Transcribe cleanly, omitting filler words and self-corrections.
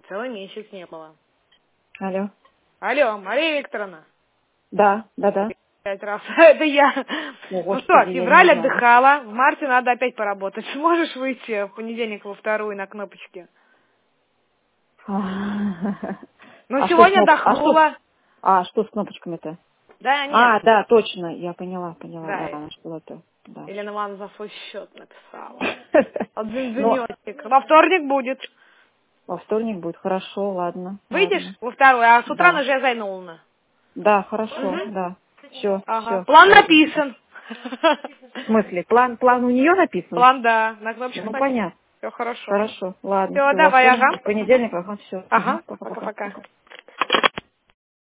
Целый месяц не было. Алло. Алло, Мария Викторовна. Да. 5 раз. Это я. О, Ну Господи, что, я февраль не знаю. отдыхала, в марте надо опять поработать. Сможешь выйти в понедельник во вторую на кнопочке? Ну, А что с сегодня кноп- отдохнула. что с кнопочками-то? Да, нет. Да, точно, я поняла, Да. да, что это, да. Елена Ивановна за свой счет написала. От Ну, бензонетик. Во вторник будет. во вторник будет, хорошо, ладно. Выйдешь во вторую, а с утра Да. уже Зайнулна. Да, хорошо, Угу. да. Все. Ага. План Ладно. написан. В смысле, план у нее написан? План, да. На кнопочку Ну, написан. понятно. Все хорошо. Хорошо, ладно, Все, все, во давай, вторник, ага. в понедельник, ага, все. Ага. Пока-пока. Пока-пока.